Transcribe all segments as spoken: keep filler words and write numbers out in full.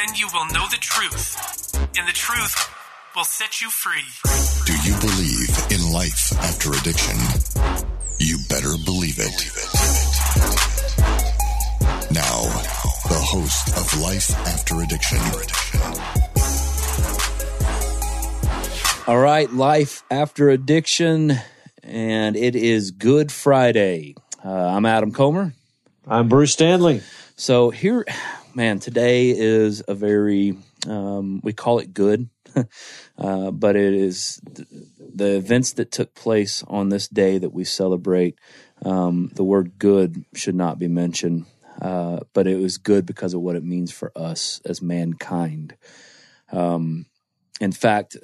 Then you will know the truth, and the truth will set you free. Do you believe in life after addiction? You better believe it. Now, the host of Life After Addiction. All right, Life After Addiction, and it is Good Friday. Uh, I'm Adam Comer. I'm Bruce Stanley. So here, man, today is a very, um, we call it good, uh, but it is th- the events that took place on this day that we celebrate. Um, the word good should not be mentioned, uh, but it was good because of what it means for us as mankind. Um, in fact,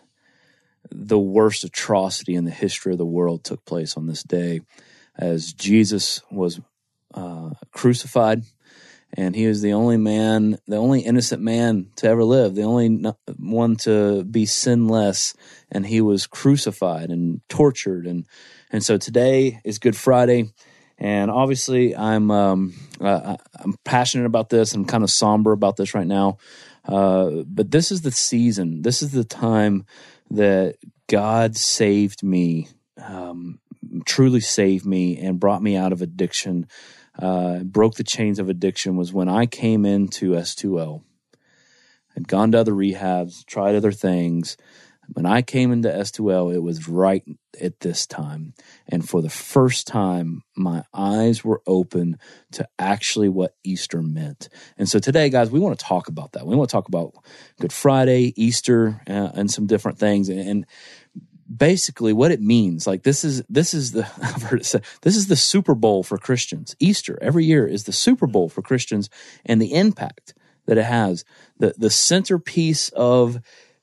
the worst atrocity in the history of the world took place on this day as Jesus was uh, crucified. And he was the only man, the only innocent man to ever live, the only one to be sinless, and he was crucified and tortured. And and so today is Good Friday, and obviously I'm um, uh, I'm passionate about this. I'm kind of somber about this right now, uh, but this is the season. This is the time that God saved me, um, truly saved me, and brought me out of addiction. Uh, broke the chains of addiction was when I came into S two L. I'd gone to other rehabs, tried other things. When I came into S two L, it was right at this time. And for the first time, my eyes were open to actually what Easter meant. And so today, guys, we want to talk about that. We want to talk about Good Friday, Easter, uh, and some different things. And, and basically what it means, like this is this is the I've heard it said, this is the Super Bowl for Christians. Easter every year is the Super Bowl for Christians, and the impact that it has, the the centerpiece of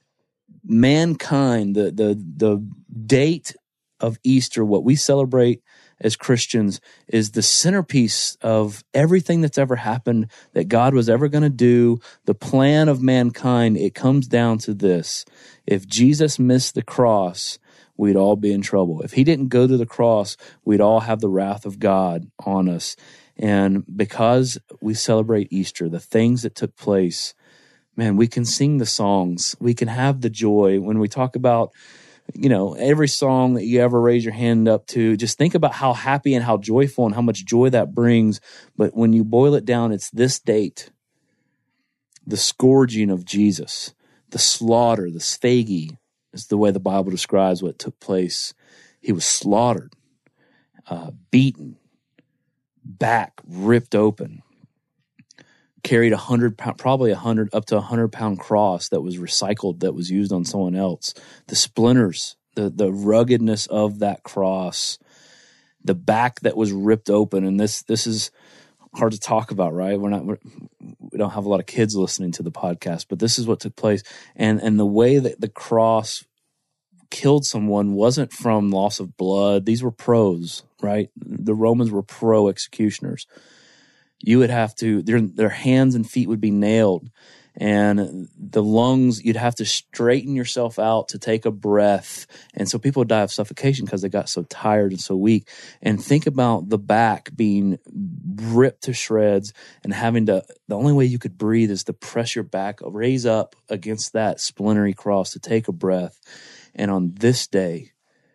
mankind, the the the date of Easter, what we celebrate as Christians, is the centerpiece of everything that's ever happened, that God was ever going to do, the plan of mankind. It comes down to this. If Jesus missed the cross, we'd all be in trouble. If he didn't go to the cross, we'd all have the wrath of God on us. And because we celebrate Easter, the things that took place, man, we can sing the songs. We can have the joy. When we talk about, you know, every song that you ever raise your hand up to, just think about how happy and how joyful and how much joy that brings. But when you boil it down, it's this date, the scourging of Jesus, the slaughter, the sphagi is the way the Bible describes what took place. He was slaughtered, uh, beaten, back ripped open, carried a hundred pound, probably a hundred, up to a hundred pound cross that was recycled, that was used on someone else. The splinters, the the ruggedness of that cross, the back that was ripped open, and this this is hard to talk about, right? We're not we're, we don't have a lot of kids listening to the podcast, but this is what took place, and and the way that the cross killed someone wasn't from loss of blood. These were pros, right? The Romans were pro executioners. You would have to, their, their hands and feet would be nailed, and the lungs, you'd have to straighten yourself out to take a breath. And so people would die of suffocation because they got so tired and so weak. And think about the back being ripped to shreds and having to, the only way you could breathe is to press your back, raise up against that splintery cross to take a breath. And on this day,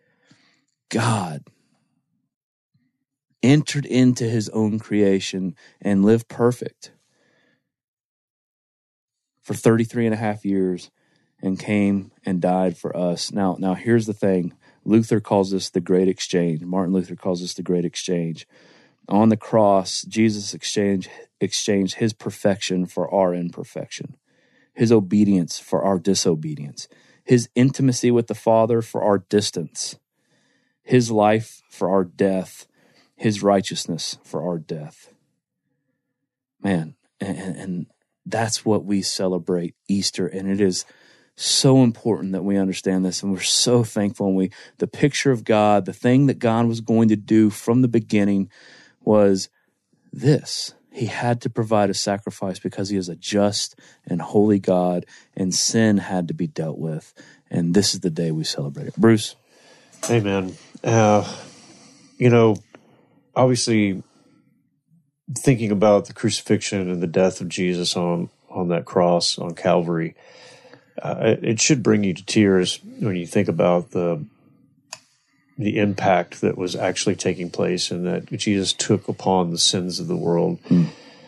God entered into his own creation and lived perfect for thirty-three and a half years and came and died for us. Now, now here's the thing. Luther calls this the Great Exchange. Martin Luther calls this the Great Exchange. On the cross, Jesus exchanged, exchanged his perfection for our imperfection, his obedience for our disobedience, his intimacy with the Father for our distance, his life for our death, his righteousness for our death. Man, and, and that's what we celebrate Easter, and it is so important that we understand this, and we're so thankful. And we, the picture of God, the thing that God was going to do from the beginning was this. He had to provide a sacrifice because he is a just and holy God, and sin had to be dealt with. And this is the day we celebrate it. Bruce? Amen. Uh, you know, obviously, thinking about the crucifixion and the death of Jesus on, on that cross on Calvary, uh, it, it should bring you to tears when you think about the the impact that was actually taking place and that Jesus took upon the sins of the world. Mm.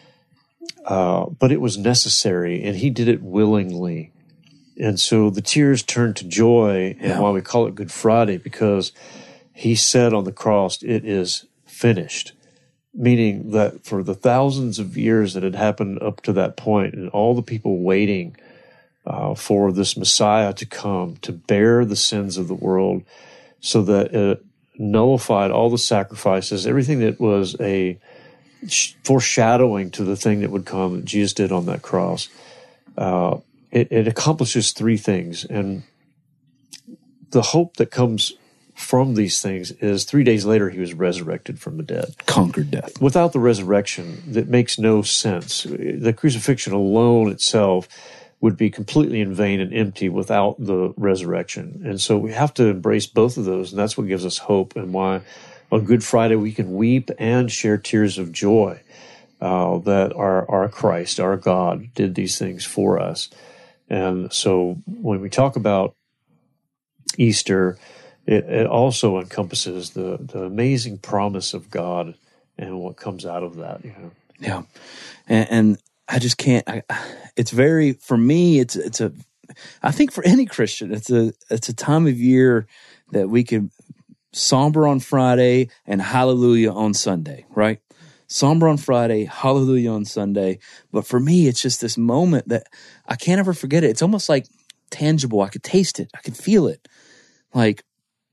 Uh, but it was necessary, and he did it willingly. And so the tears turned to joy, and yeah. why we call it Good Friday, because he said on the cross, it is finished, meaning that for the thousands of years that had happened up to that point, and all the people waiting uh, for this Messiah to come, to bear the sins of the world, so that it nullified all the sacrifices, everything that was a foreshadowing to the thing that would come that Jesus did on that cross. Uh, it, it accomplishes three things. And the hope that comes from these things is three days later he was resurrected from the dead. Conquered death. Without the resurrection, that makes no sense. The crucifixion alone itself would be completely in vain and empty without the resurrection. And so we have to embrace both of those, and that's what gives us hope, and why on Good Friday we can weep and share tears of joy uh, that our, our Christ, our God, did these things for us. And so when we talk about Easter, it, it also encompasses the, the amazing promise of God and what comes out of that. You know? Yeah, and, and I just can't. I, it's very for me. It's it's a. I think for any Christian, it's a it's a time of year that we could somber on Friday and hallelujah on Sunday, right? Somber on Friday, hallelujah on Sunday. But for me, it's just this moment that I can't ever forget it. It's almost like tangible. I could taste it. I could feel it. Like,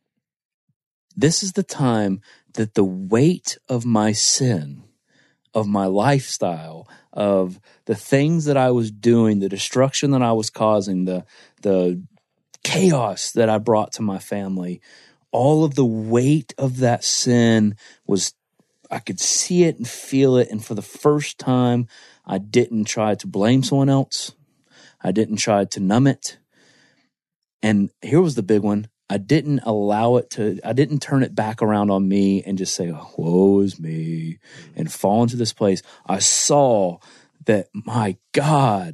this is the time that the weight of my sin, of my lifestyle, of the things that I was doing, the destruction that I was causing, the the chaos that I brought to my family, all of the weight of that sin was, I could see it and feel it. And for the first time, I didn't try to blame someone else. I didn't try to numb it. And here was the big one. I didn't allow it to, I didn't turn it back around on me and just say, oh, woe is me, and fall into this place. I saw that my God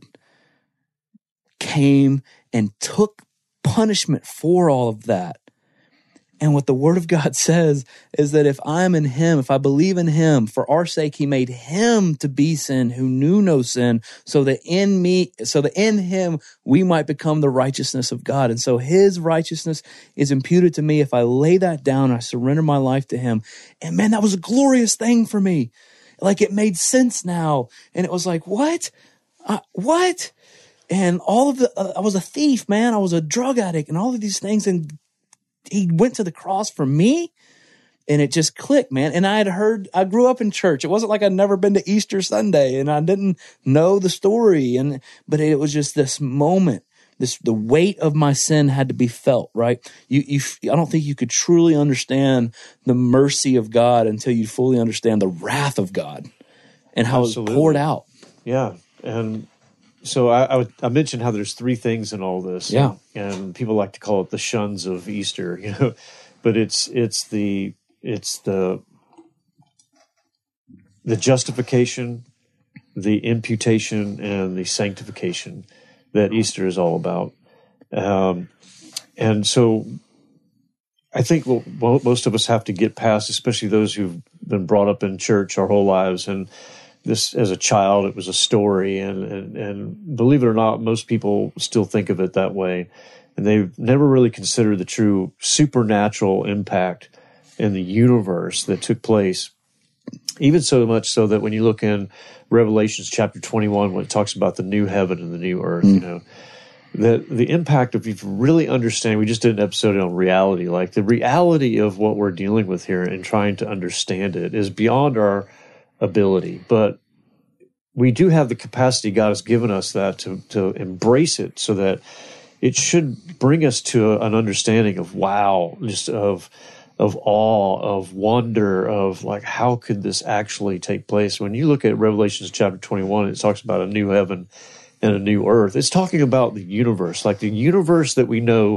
came and took punishment for all of that. And what the Word of God says is that if I'm in Him, if I believe in Him, for our sake, He made Him to be sin who knew no sin, so that in me, so that in Him we might become the righteousness of God. And so His righteousness is imputed to me if I lay that down, I surrender my life to Him. And man, that was a glorious thing for me. Like, it made sense now. And it was like, what? Uh, what? And all of the, uh, I was a thief, man. I was a drug addict and all of these things. And He went to the cross for me, and it just clicked, man. And I had heard, I grew up in church. It wasn't like I'd never been to Easter Sunday, and I didn't know the story. And, but it was just this moment, this, the weight of my sin had to be felt, right? You, you, I don't think you could truly understand the mercy of God until you fully understand the wrath of God and how Absolutely. It was poured out. Yeah. And So I, I, would, I mentioned how there's three things in all this, yeah, and, and people like to call it the shuns of Easter, you know, but it's it's the it's the the justification, the imputation, and the sanctification that Easter is all about, um, and so I think what most of us have to get past, especially those who've been brought up in church our whole lives, and this, as a child, it was a story, and, and, and believe it or not, most people still think of it that way, and they've never really considered the true supernatural impact in the universe that took place, even so much so that when you look in Revelations chapter twenty-one, when it talks about the new heaven and the new earth, mm. you know, the, the impact of, if you really understand, we just did an episode on reality, like the reality of what we're dealing with here and trying to understand it is beyond our ability, but we do have the capacity God has given us that to, to embrace it, so that it should bring us to a, an understanding of wow, just of of awe, of wonder, of like, how could this actually take place? When you look at Revelations chapter twenty-one, it talks about a new heaven and a new earth. It's talking about the universe, like the universe that we know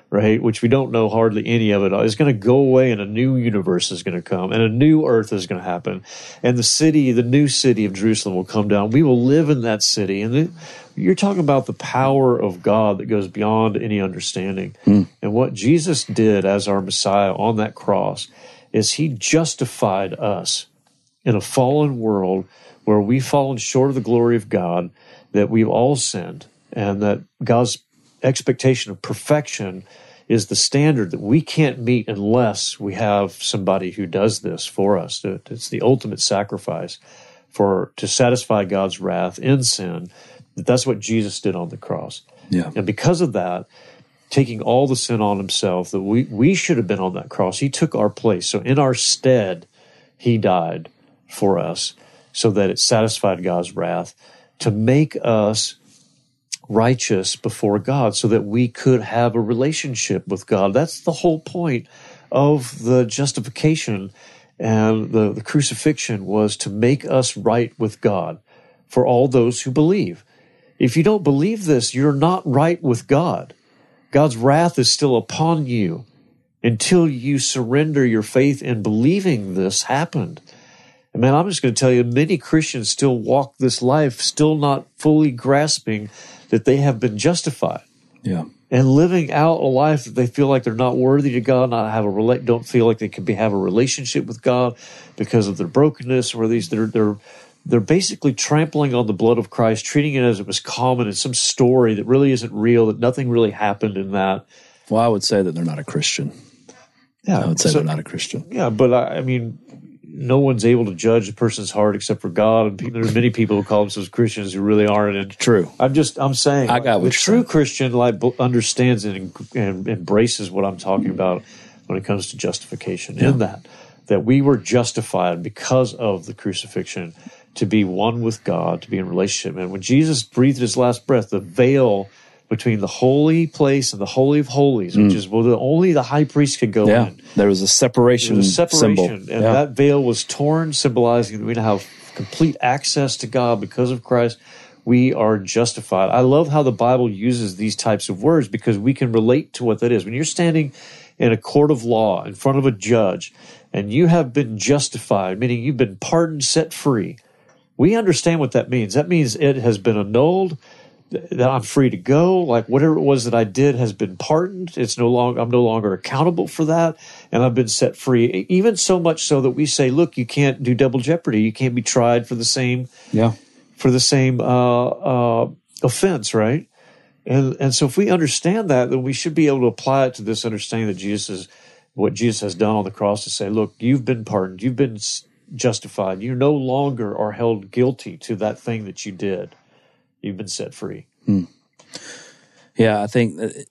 right? Which we don't know hardly any of it. It's going to go away, and a new universe is going to come, and a new earth is going to happen. And the city, the new city of Jerusalem will come down. We will live in that city. And the, you're talking about the power of God that goes beyond any understanding. Mm. And what Jesus did as our Messiah on that cross is he justified us in a fallen world where we've fallen short of the glory of God, that we've all sinned, and that God's expectation of perfection is the standard that we can't meet unless we have somebody who does this for us. It's the ultimate sacrifice for to satisfy God's wrath in sin. That's what Jesus did on the cross. Yeah. And because of that, taking all the sin on himself, that we, we should have been on that cross, he took our place. So in our stead, he died for us so that it satisfied God's wrath to make us righteous before God so that we could have a relationship with God. That's the whole point of the justification and the, the crucifixion, was to make us right with God for all those who believe. If you don't believe this, you're not right with God. God's wrath is still upon you until you surrender your faith in believing this happened. And man, I'm just going to tell you, many Christians still walk this life, still not fully grasping that they have been justified. Yeah. And living out a life that they feel like they're not worthy to God, not have a rela- don't feel like they can be, have a relationship with God because of their brokenness, or these they're they're they're basically trampling on the blood of Christ, treating it as it was common in some story that really isn't real, that nothing really happened in that. Well, I would say that they're not a Christian. Yeah, I would say so, they're not a Christian. Yeah, but I, I mean, no one's able to judge a person's heart except for God. And people, there are many people who call themselves Christians who really aren't. And True. I'm just, I'm saying, I got what the you're true saying. Christian like understands and, and embraces what I'm talking about when it comes to justification. Yeah. In that, that we were justified because of the crucifixion to be one with God, to be in relationship. And when Jesus breathed his last breath, the veil between the holy place and the Holy of Holies, mm. which is well, the, only the high priest could go yeah. in. There was a separation, there was a separation symbol. And yeah. that veil was torn, symbolizing that we now have complete access to God because of Christ. We are justified. I love how the Bible uses these types of words because we can relate to what that is. When you're standing in a court of law in front of a judge and you have been justified, meaning you've been pardoned, set free, we understand what that means. That means it has been annulled, that I'm free to go, like whatever it was that I did has been pardoned. It's no longer, I'm no longer accountable for that, and I've been set free. Even so much so that we say, look, you can't do double jeopardy. You can't be tried for the same, yeah, for the same uh, uh, offense, right? And and so if we understand that, then we should be able to apply it to this understanding that Jesus is, what Jesus has done on the cross, to say, look, you've been pardoned, you've been justified. You no longer are held guilty to that thing that you did. You've been set free. Hmm. Yeah, I think that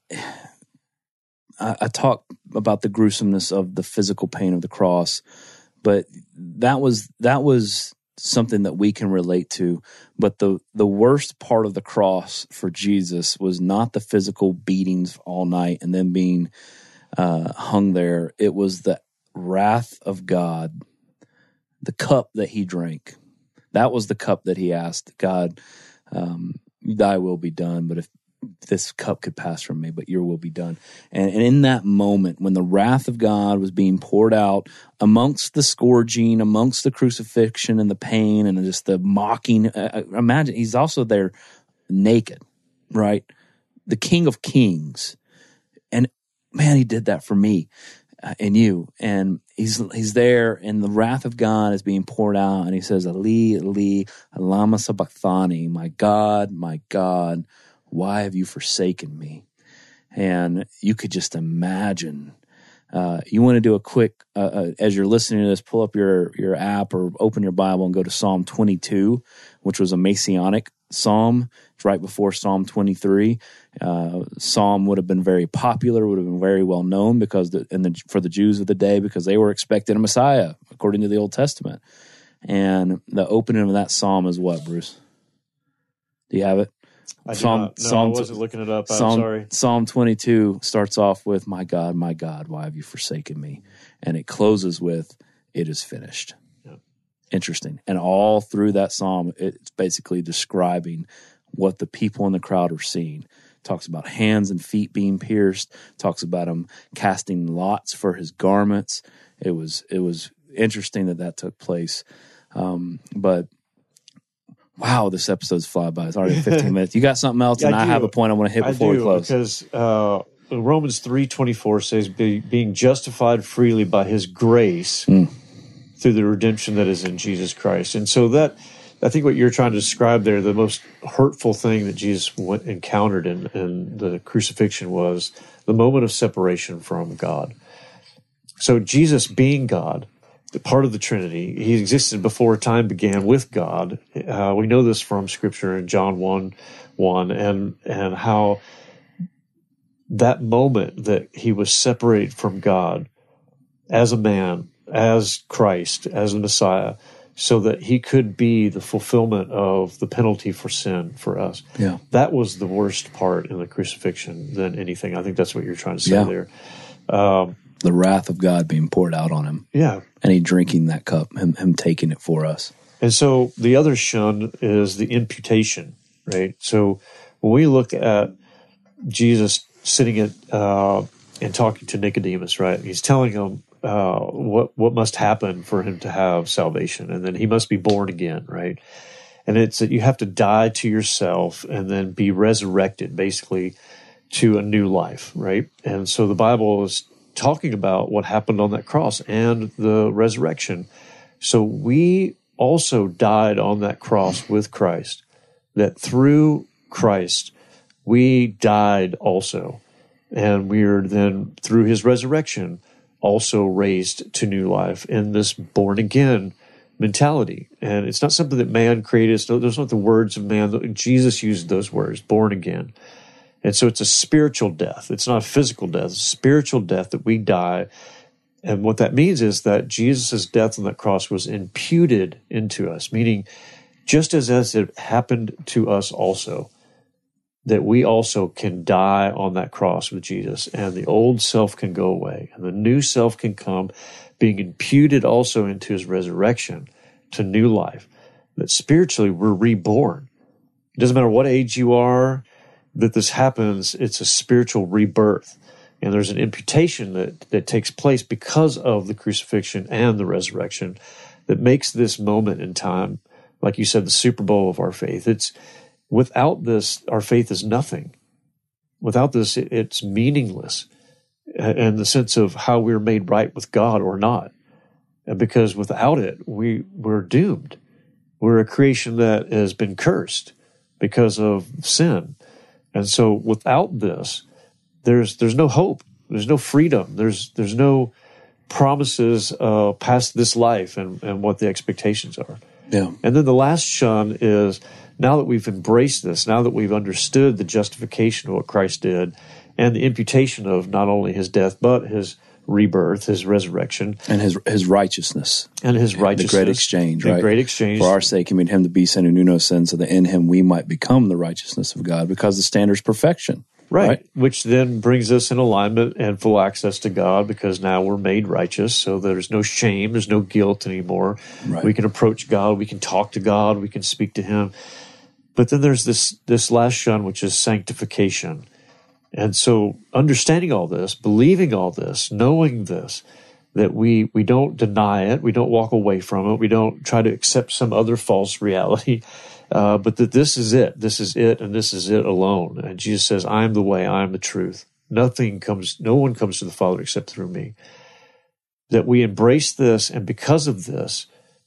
I, I talk about the gruesomeness of the physical pain of the cross, but that was that was something that we can relate to. But the the worst part of the cross for Jesus was not the physical beatings all night and then being uh, hung there. It was the wrath of God, the cup that he drank. That was the cup that he asked God, Um, thy will be done, but if this cup could pass from me, but your will be done. And, and in that moment, when the wrath of God was being poured out amongst the scourging, amongst the crucifixion and the pain and just the mocking, uh, imagine he's also there naked, right? The King of Kings. And man, he did that for me uh, and you. And he's he's there, and the wrath of God is being poured out, and he says, Ali, Ali, lama sabachthani, my God, my God, why have you forsaken me? And you could just imagine. Uh, you want to do a quick, uh, uh, as you're listening to this, pull up your, your app or open your Bible and go to Psalm twenty-two, which was a Messianic psalm. It's right before Psalm twenty-three. Uh, psalm would have been very popular, would have been very well known because the, and the, for the Jews of the day, because they were expecting a Messiah according to the Old Testament. And the opening of that psalm is what, Bruce? Do you have it? I Psalm, not, no, Psalm, I wasn't looking it up. I'm Psalm, sorry. Psalm twenty-two starts off with, my God, my God, why have you forsaken me? And it closes with, it is finished. Yeah. Interesting. And all through that psalm, it's basically describing what the people in the crowd were seeing. talks about hands and feet being pierced, talks about him casting lots for his garments. It was it was interesting that that took place. Um, but wow, this episode's fly by. It's already fifteen minutes. You got something else, Yeah, and I I, do. have a point I want to hit I before do, we close. Because uh, Romans three twenty-four says, Be, being justified freely by his grace Mm. through the redemption that is in Jesus Christ. And so that, I think what you're trying to describe there, the most hurtful thing that Jesus went, encountered in, in the crucifixion was the moment of separation from God. So Jesus being God, the part of the Trinity, he existed before time began with God. Uh, we know this from Scripture in John one one, and and how that moment that he was separated from God as a man, as Christ, as the Messiah, so that he could be the fulfillment of the penalty for sin for us. Yeah. That was the worst part in the crucifixion than anything. I think that's what you're trying to say Yeah. there. Um, The wrath of God being poured out on him, yeah. and he drinking that cup, him, him taking it for us. And so the other shun is the imputation, right? So when we look at Jesus sitting at uh, and talking to Nicodemus, right? He's telling him uh, what what must happen for him to have salvation, and then he must be born again, right? And it's that you have to die to yourself and then be resurrected, basically, to a new life, right? And so the Bible is talking about what happened on that cross and the resurrection. So we also died on that cross with Christ, that through Christ we died also. And we are then, through his resurrection, also raised to new life in this born again mentality. And it's not something that man created. It's not, those aren't the words of man. Jesus used those words, born again. And so it's a spiritual death. It's not a physical death. It's a spiritual death that we die. And what that means is that Jesus' death on that cross was imputed into us, meaning just as, as it happened to us also, that we also can die on that cross with Jesus, and the old self can go away, and the new self can come, being imputed also into his resurrection to new life, that spiritually we're reborn. It doesn't matter what age you are that this happens, it's a spiritual rebirth. And there's an imputation that, that takes place because of the crucifixion and the resurrection that makes this moment in time, like you said, the Super Bowl of our faith. It's without this, our faith is nothing. Without this, it, it's meaningless in the sense of how we're made right with God or not. And because without it, we, we're doomed. We're a creation that has been cursed because of sin. And so without this, there's there's no hope. There's no freedom. There's there's no promises uh, past this life and, and what the expectations are. Yeah. And then the last shun is, now that we've embraced this, now that we've understood the justification of what Christ did and the imputation of not only his death, but his rebirth, his resurrection. And his his righteousness. And his righteousness. The great exchange, the right? great exchange. For our sake, he made him to be sin who knew no sin, so that in him we might become the righteousness of God, because the standard is perfection. Right. right. Which then brings us in alignment and full access to God, because now we're made righteous, so there's no shame, there's no guilt anymore. Right. We can approach God, we can talk to God, we can speak to him. But then there's this this last shun, which is sanctification. And so understanding all this, believing all this, knowing this, that we, we don't deny it, we don't walk away from it, we don't try to accept some other false reality, uh, but that this is it, this is it, and this is it alone. And Jesus says, I am the way, I am the truth. Nothing comes, no one comes to the Father except through me. That we embrace this, and because of this,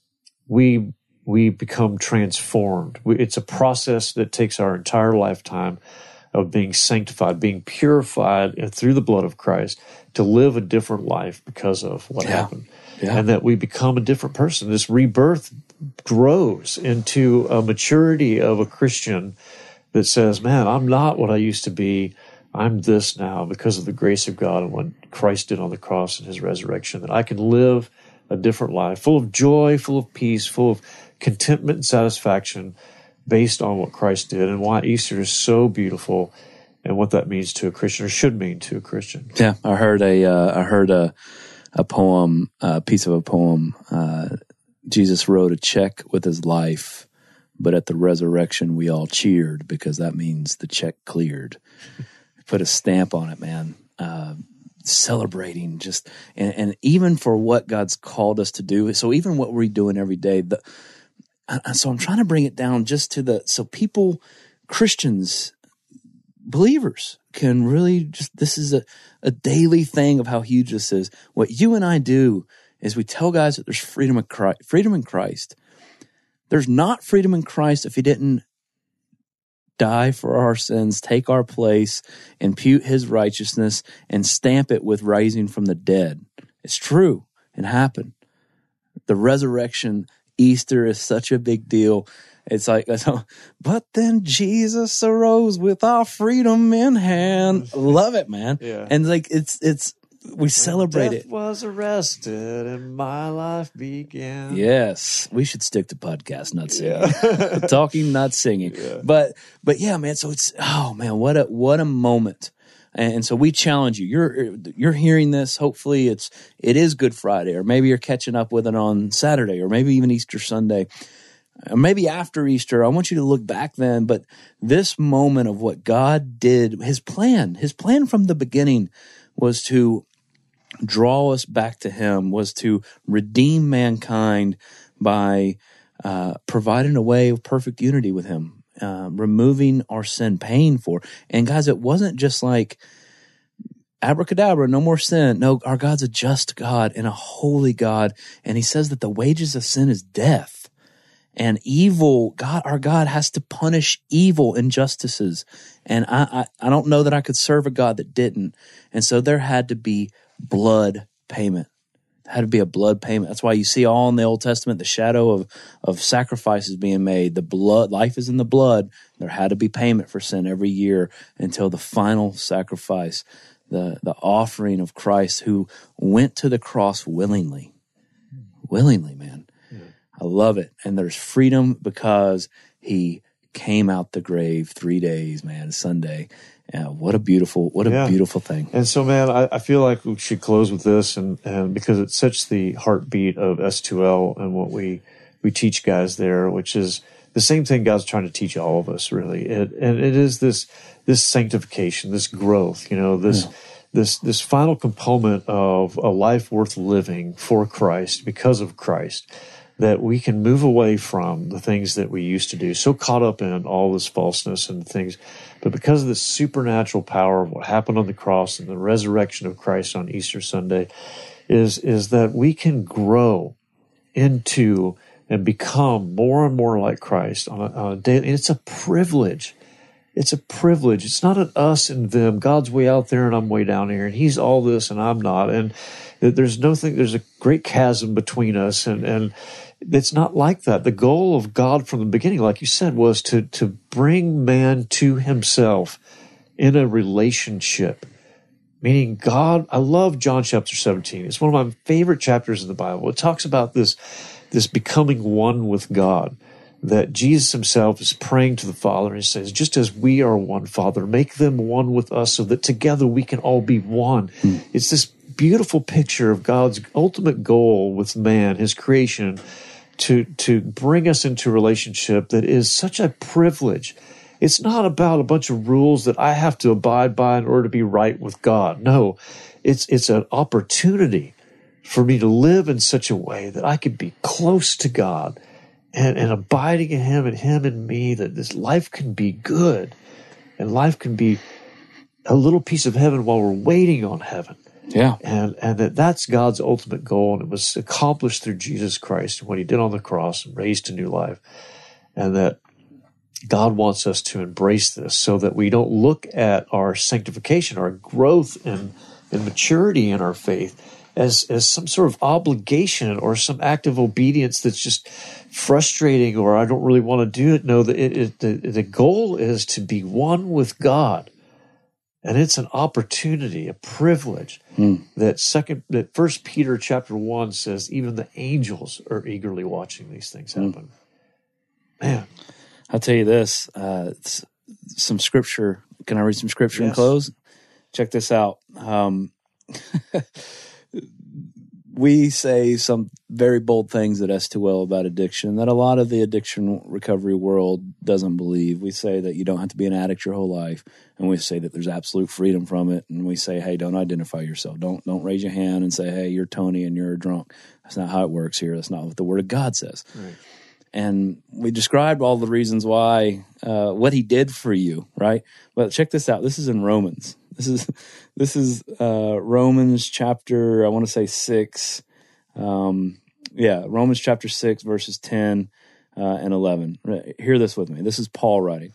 we we become transformed. We, it's a process that takes our entire lifetime of being sanctified, being purified through the blood of Christ to live a different life because of what Yeah. happened. Yeah. And that we become a different person. This rebirth grows into a maturity of a Christian that says, man, I'm not what I used to be. I'm this now because of the grace of God and what Christ did on the cross and his resurrection, that I can live a different life, full of joy, full of peace, full of contentment and satisfaction, based on what Christ did, and why Easter is so beautiful, and what that means to a Christian, or should mean to a Christian. Yeah, I heard a uh, I heard a a poem, a piece of a poem. Uh, Jesus wrote a check with his life, but at the resurrection, we all cheered because that means the check cleared. Put a stamp on it, man. Uh, celebrating just, and, and even for what God's called us to do. So even what we're doing every day, the, uh, so I'm trying to bring it down just to the, so people, Christians, believers can really just, this is a, a daily thing of how huge this is. What you and I do is we tell guys that there's freedom in Christ, freedom in Christ. There's not freedom in Christ if he didn't die for our sins, take our place, impute his righteousness, and stamp it with rising from the dead. It's true. It happened. The resurrection, Easter is such a big deal. It's like, but then Jesus arose with our freedom in hand. Love it, man. Yeah. And like, it's, it's, we celebrate Death it. was arrested and my life began. Yes, we should stick to podcasts, not singing. Yeah. Talking, not singing. Yeah. But but yeah, man. So it's oh man, what a what a moment. And so we challenge you. You're you're hearing this. Hopefully, it's it is Good Friday, or maybe you're catching up with it on Saturday, or maybe even Easter Sunday, or maybe after Easter. I want you to look back then. But this moment of what God did, His plan, His plan from the beginning was to draw us back to him, was to redeem mankind by uh, providing a way of perfect unity with him, uh, removing our sin, paying for. And guys, it wasn't just like abracadabra, no more sin. No, our God's a just God and a holy God. And he says that the wages of sin is death. And evil, God, our God has to punish evil injustices. And I, I, I don't know that I could serve a God that didn't. And so there had to be blood payment. There had to be a blood payment. That's why you see all in the Old Testament the shadow of, of sacrifices being made. The blood, life is in the blood. There had to be payment for sin every year until the final sacrifice, the, the offering of Christ, who went to the cross willingly. Willingly, man. Yeah. I love it. And there's freedom because he came out the grave three days, man, Sunday. Yeah, what a beautiful, what a yeah. beautiful thing. And so, man, I, I feel like we should close with this, and, and because it's such the heartbeat of S two L and what we, we teach guys there, which is the same thing God's trying to teach all of us, really. It, and it is this this sanctification, this growth, you know, this yeah. this this final component of a life worth living for Christ, because of Christ, that we can move away from the things that we used to do, so caught up in all this falseness and things. But because of the supernatural power of what happened on the cross and the resurrection of Christ on Easter Sunday, is, is that we can grow into and become more and more like Christ on a, on a daily. And it's a privilege. It's a privilege. It's not an us and them. God's way out there and I'm way down here, and he's all this and I'm not. And there's no thing, there's a great chasm between us, and, and it's not like that. The goal of God from the beginning, like you said, was to, to bring man to himself in a relationship. Meaning God, I love John chapter seventeen. It's one of my favorite chapters in the Bible. It talks about this, this becoming one with God, that Jesus himself is praying to the Father, and he says, just as we are one, Father, make them one with us so that together we can all be one. Hmm. It's this beautiful picture of God's ultimate goal with man, his creation, to, to bring us into a relationship that is such a privilege. It's not about a bunch of rules that I have to abide by in order to be right with God. No, it's, it's an opportunity for me to live in such a way that I could be close to God and, and abiding in him and him in me, that this life can be good and life can be a little piece of heaven while we're waiting on heaven. Yeah. And and that that's God's ultimate goal, and it was accomplished through Jesus Christ and what he did on the cross and raised to new life. And that God wants us to embrace this so that we don't look at our sanctification, our growth and, and maturity in our faith as, as some sort of obligation or some act of obedience that's just frustrating, or I don't really want to do it. No, the, it, it, the, the goal is to be one with God. And it's an opportunity, a privilege mm. that second, that First Peter chapter one says, even the angels are eagerly watching these things happen. Mm. Man, I'll tell you this: uh, some scripture. Can I read some scripture yes. and close? Check this out. Um, we say some very bold things at S two L about addiction that a lot of the addiction recovery world doesn't believe. We say that you don't have to be an addict your whole life, and we say that there's absolute freedom from it. And we say, hey, don't identify yourself. Don't don't raise your hand and say, hey, you're Tony and you're a drunk. That's not how it works here. That's not what the Word of God says. Right. And we described all the reasons why, uh, what he did for you, right? But check this out. This is in Romans. This is this is uh, Romans chapter, I want to say six. Um, yeah, Romans chapter six, verses ten uh, and eleven. Hear this with me. This is Paul writing.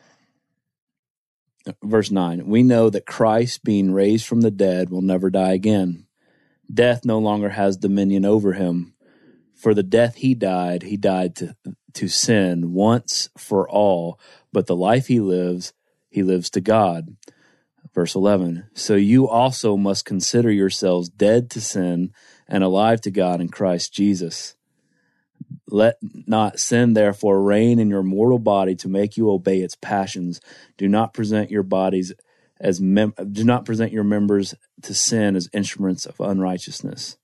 Verse nine, we know that Christ, being raised from the dead, will never die again. Death no longer has dominion over him. For the death he died, he died to, to sin once for all, but the life he lives, he lives to God. Verse eleven, so you also must consider yourselves dead to sin and alive to God in Christ Jesus. Let not sin, therefore, reign in your mortal body to make you obey its passions. Do not present your bodies as mem- do not present your members to sin as instruments of unrighteousness.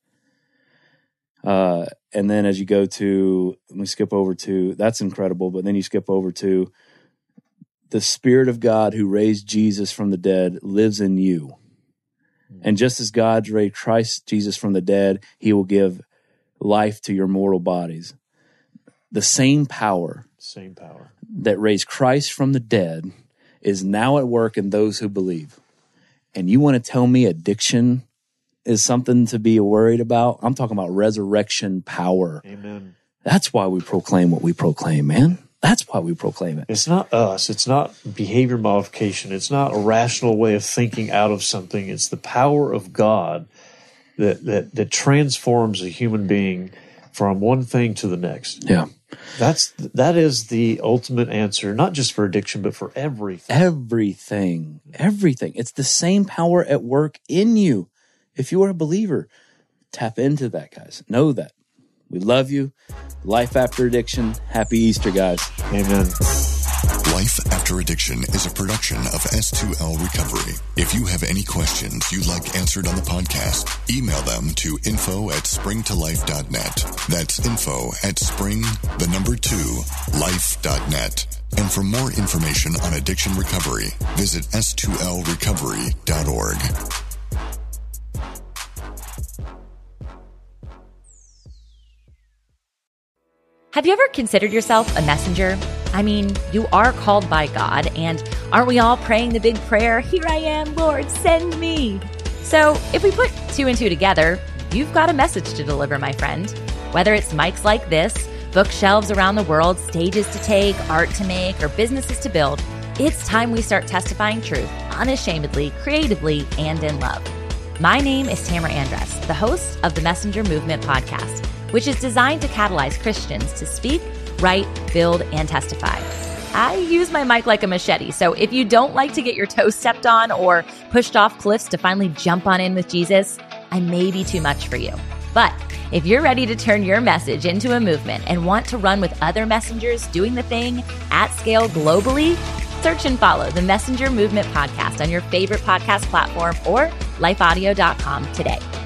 Uh, and then as you go to, let me skip over to, that's incredible, but then you skip over to, the Spirit of God who raised Jesus from the dead lives in you. And just as God raised Christ Jesus from the dead, he will give life to your mortal bodies. The same power, same power that raised Christ from the dead is now at work in those who believe. And you want to tell me addiction is something to be worried about? I'm talking about resurrection power. Amen. That's why we proclaim what we proclaim, man. That's why we proclaim it. It's not us. It's not behavior modification. It's not a rational way of thinking out of something. It's the power of God that that that transforms a human being from one thing to the next. Yeah. That's that is the ultimate answer, not just for addiction, but for everything. Everything. Everything. It's the same power at work in you. If you are a believer, tap into that, guys. Know that. We love you. Life After Addiction. Happy Easter, guys. Amen. Life After Addiction is a production of S two L Recovery. If you have any questions you'd like answered on the podcast, email them to info at spring to life dot net. That's info at spring, the number two, life dot net. And for more information on addiction recovery, visit S two L recovery dot org. Have you ever considered yourself a messenger? I mean, you are called by God, and aren't we all praying the big prayer, here I am, Lord, send me? So if we put two and two together, you've got a message to deliver, my friend. Whether it's mics like this, bookshelves around the world, stages to take, art to make, or businesses to build, it's time we start testifying truth unashamedly, creatively, and in love. My name is Tamara Andress, the host of the Messenger Movement podcast, which is designed to catalyze Christians to speak, write, build, and testify. I use my mic like a machete, so if you don't like to get your toes stepped on or pushed off cliffs to finally jump on in with Jesus, I may be too much for you. But if you're ready to turn your message into a movement and want to run with other messengers doing the thing at scale globally, search and follow the Messenger Movement podcast on your favorite podcast platform or life audio dot com today.